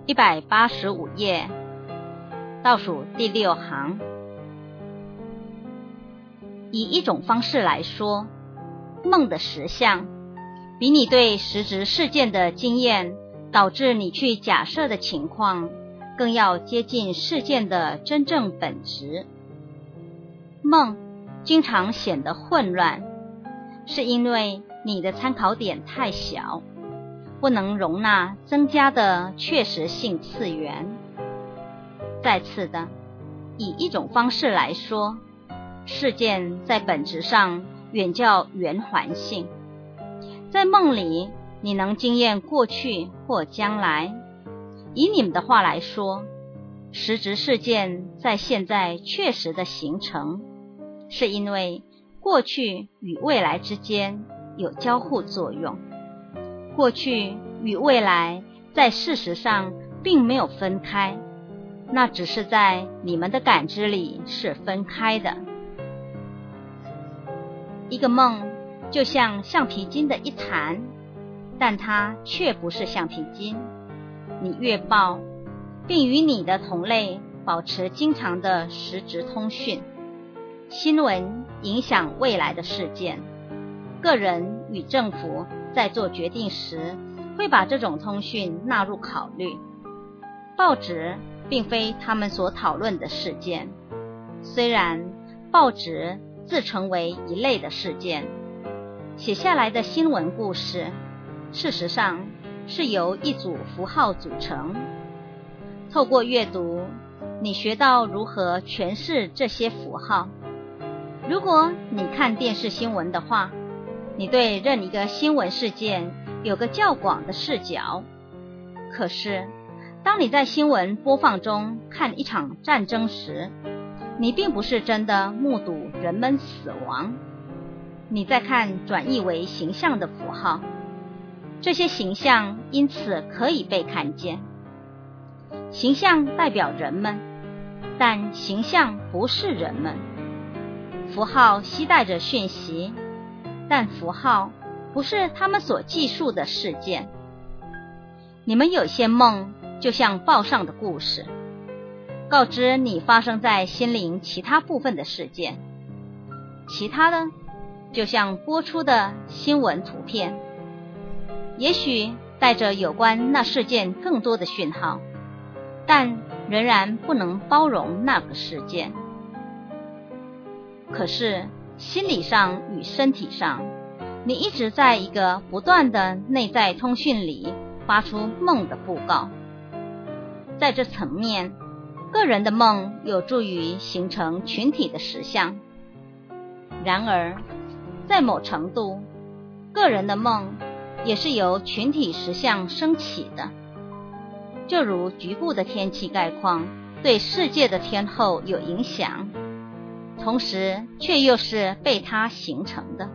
185页倒数第6行。以一种方式来说，梦的实相比你对实质事件的经验导致你去假设的情况更要接近事件的真正本质。梦经常显得混乱，是因为你的参考点太小，不能容纳增加的确实性次元。再次的，以一种方式来说，事件在本质上远较圆环性。在梦里，你能经验过去或将来。以你们的话来说，实质事件在现在确实的形成，是因为过去与未来之间有交互作用。过去与未来在事实上并没有分开，那只是在你们的感知里是分开的。一个梦就像橡皮筋的一弹，但它却不是橡皮筋。你越抱，并与你的同类保持经常的实质通讯。新闻影响未来的事件，个人与政府在做决定时会把这种通讯纳入考虑。报纸并非他们所讨论的事件，虽然报纸自成为一类的事件。写下来的新闻故事，事实上是由一组符号组成。透过阅读，你学到如何诠释这些符号。如果你看电视新闻的话，你对任一个新闻事件有个较广的视角。可是，当你在新闻播放中看一场战争时，你并不是真的目睹人们死亡，你在看转译为形象的符号，这些形象因此可以被看见。形象代表人们，但形象不是人们。符号携带着讯息，但符号不是他们所记述的事件。你们有些梦就像报上的故事，告知你发生在心灵其他部分的事件。其他的就像播出的新闻图片，也许带着有关那事件更多的讯号，但仍然不能包容那个事件。可是心理上与身体上，你一直在一个不断的内在通讯里发出梦的布告。在这层面，个人的梦有助于形成群体的实相。然而，在某程度，个人的梦也是由群体实相升起的，就如局部的天气概况对世界的天候有影响，同时却又是被它形成的。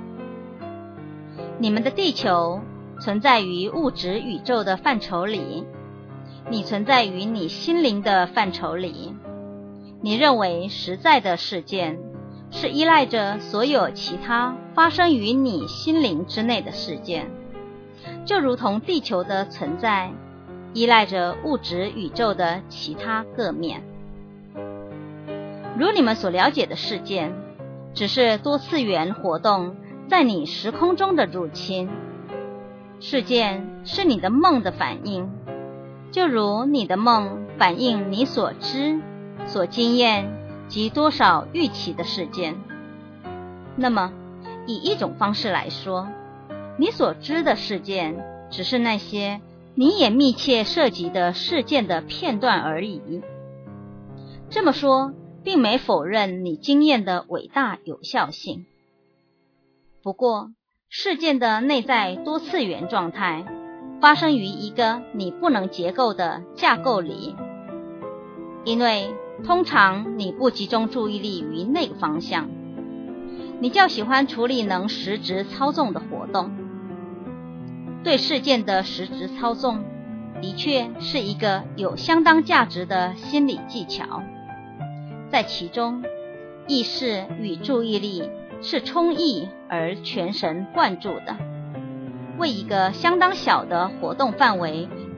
你们的地球存在于物质宇宙的范畴里，你存在于你心灵的范畴里。你认为实在的事件是依赖着所有其他发生于你心灵之内的事件，就如同地球的存在依赖着物质宇宙的其他各面。如你们所了解的事件，只是多次元活动在你时空中的入侵。事件是你的梦的反应，就如你的梦反映你所知、所经验及多少预期的事件。那么，以一种方式来说，你所知的事件只是那些你也密切涉及的事件的片段而已。这么说，并没否认你经验的伟大有效性。不过，事件的内在多次元状态发生于一个你不能结构的架构里，因为通常你不集中注意力于那个方向，你较喜欢处理能实质操纵的活动。对事件的实质操纵的确是一个有相当价值的心理技巧，在其中，意识与注意力是充溢而全神贯注的，为一个相当小的活动范围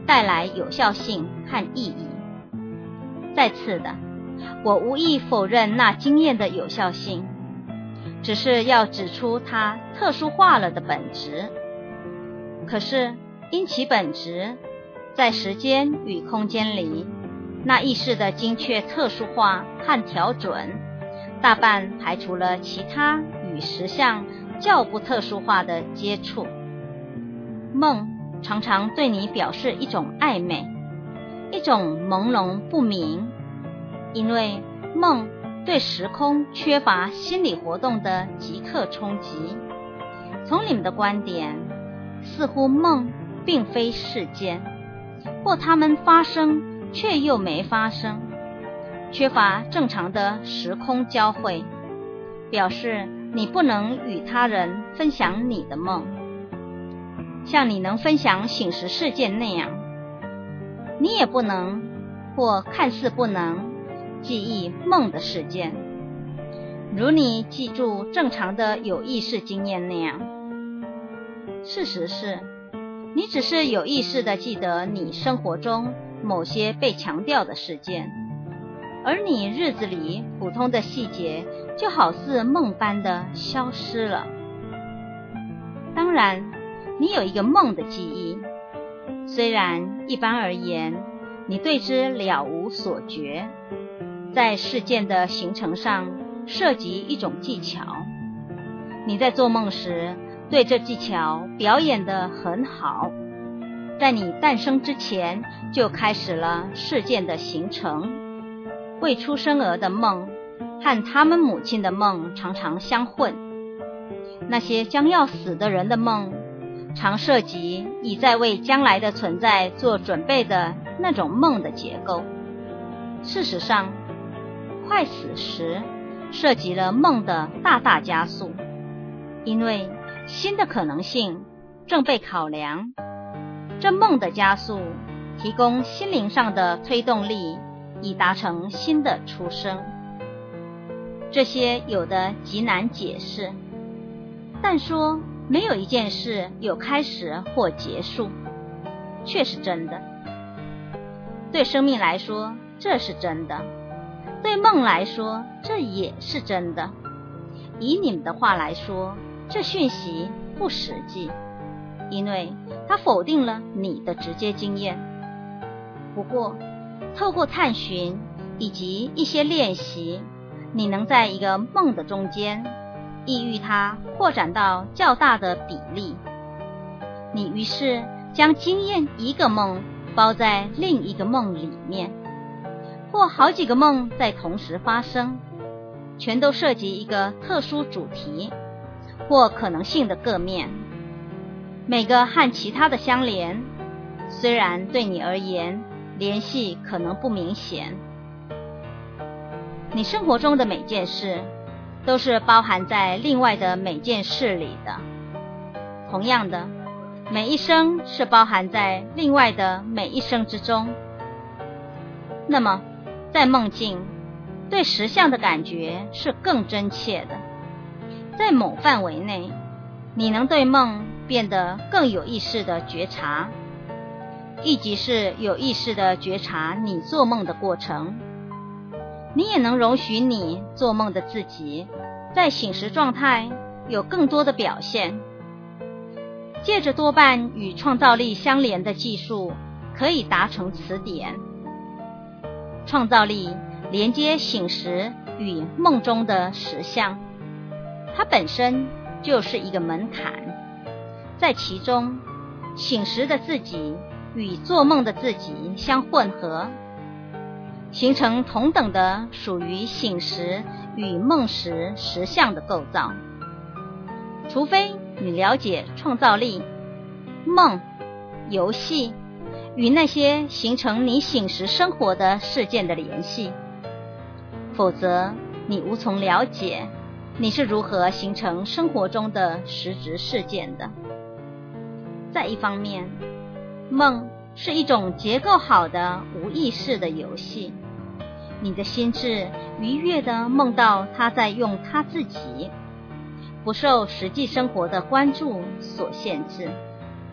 带来有效性和意义。再次的，我无意否认那经验的有效性，只是要指出它特殊化了的本质。可是因其本质，在时间与空间里，那意识的精确特殊化和调准，大半排除了其他与实相较不特殊化的接触。梦常常对你表示一种暧昧，一种朦胧不明，因为梦对时空缺乏心理活动的即刻冲击。从你们的观点，似乎梦并非事件，或它们发生却又没发生，缺乏正常的时空交汇，表示你不能与他人分享你的梦，像你能分享醒时事件那样。你也不能，或看似不能，记忆梦的事件，如你记住正常的有意识经验那样。事实是，你只是有意识地记得你生活中某些被强调的事件，而你日子里普通的细节就好似梦般的消失了。当然，你有一个梦的记忆，虽然一般而言，你对之了无所觉，在事件的形成上涉及一种技巧。你在做梦时，对这技巧表演得很好，在你诞生之前就开始了事件的形成。未出生儿的梦和他们母亲的梦常常相混，那些将要死的人的梦常涉及已在为将来的存在做准备的那种梦的结构。事实上，快死时涉及了梦的大大加速，因为新的可能性正被考量。这梦的加速提供心灵上的推动力，以达成新的出生。这些有的极难解释，但说没有一件事有开始或结束，却是真的。对生命来说，这是真的；对梦来说，这也是真的。以你们的话来说，这讯息不实际，因为它否定了你的直接经验。不过，透过探寻以及一些练习，你能在一个梦的中间意喻它扩展到较大的比例。你于是将经验一个梦包在另一个梦里面，或好几个梦在同时发生，全都涉及一个特殊主题或可能性的各面，每个和其他的相连，虽然对你而言联系可能不明显。你生活中的每件事都是包含在另外的每件事里的，同样的，每一生是包含在另外的每一生之中。那么在梦境，对实相的感觉是更真切的。在某范围内，你能对梦变得更有意识的觉察，亦即是有意识的觉察你做梦的过程。你也能容许你做梦的自己在醒时状态有更多的表现。借着多半与创造力相连的技术，可以达成此点。创造力连接醒时与梦中的实相，它本身就是一个门槛，在其中，醒时的自己与做梦的自己相混合，形成同等的属于醒时与梦时实相的构造。除非你了解创造力、梦、游戏与那些形成你醒时生活的事件的联系，否则你无从了解你是如何形成生活中的实质事件的。再一方面，梦是一种结构好的无意识的游戏，你的心智愉悦地梦到他在用他自己，不受实际生活的关注所限制。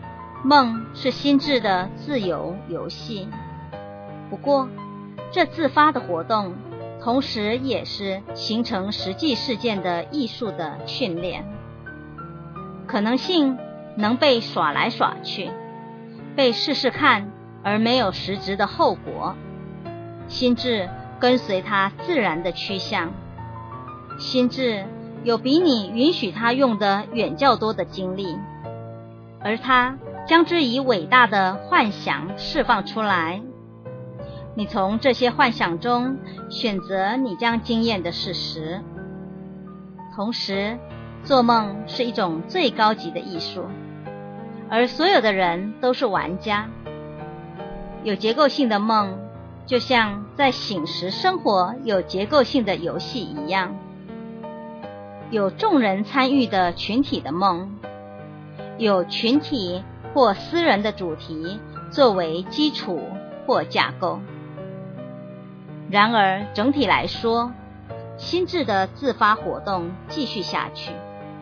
梦是心智的自由游戏，不过这自发的活动同时也是形成实际事件的艺术的训练。可能性能被耍来耍去，被试试看而没有实质的后果，心智跟随它自然的趋向。心智有比你允许它用的远较多的精力，而它将之以伟大的幻想释放出来。你从这些幻想中选择你将经验的事实。同时，做梦是一种最高级的艺术，而所有的人都是玩家。有结构性的梦，就像在醒时生活有结构性的游戏一样。有众人参与的群体的梦，有群体或私人的主题作为基础或架构。然而整体来说，心智的自发活动继续下去，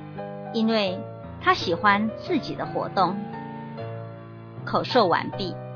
因为他喜欢自己的活动。口授完毕。